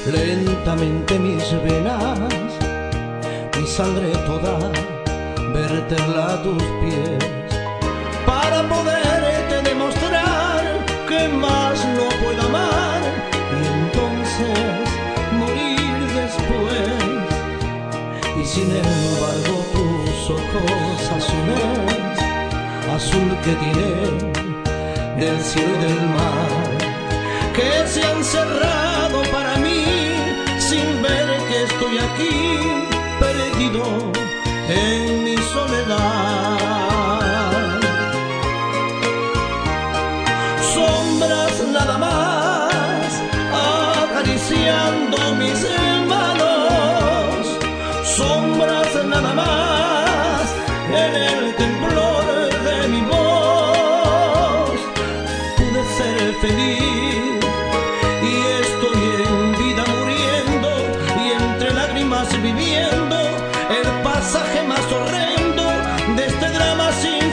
lentamente mis venas, mi sangre toda, verterla a tus pies, para poderte demostrar que más no puedo amar y entonces morir después. Y sin embargo tus ojos azules, azul que tienen del cielo y del mar, que se han cerrado para mí sin ver que estoy aquí perdido en mi soledad. Sombras nada más acariciando mis manos, sombras nada más en el temblor de mi voz. Pude ser feliz y estoy en vida muriendo y entre lágrimas viviendo el pasaje más horrendo de este drama sin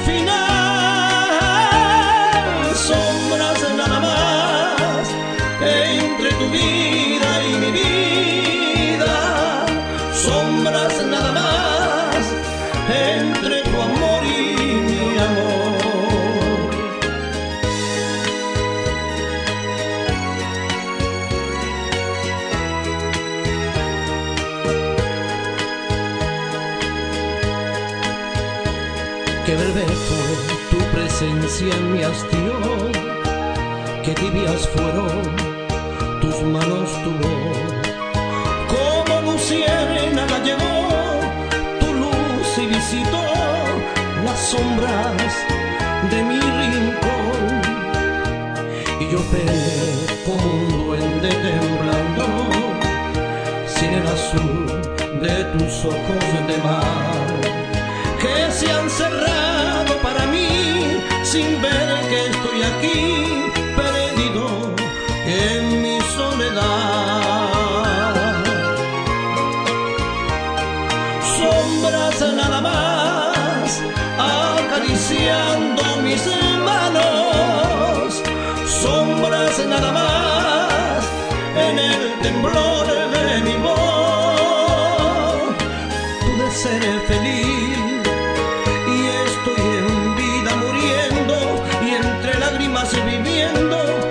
final. Sombras nada más entre tu vida y mi vida, sombras nada más entre tu amor y mi amor. Qué breve fue tu presencia en mi hastío, qué tibias fueron tus manos, tu voz. Como luciérnaga llegó tu luz y visitó las sombras de mi rincón. Y yo peleé como un duende temblando, sin el azul de tus ojos de mar, que se han cerrado para mí sin ver que estoy aquí perdido en mi soledad. Sombras nada más acariciando mis manos, sombras nada más en el temblor de mi voz. Pude ser feliz y estoy en vida muriendo y entre lágrimas viviendo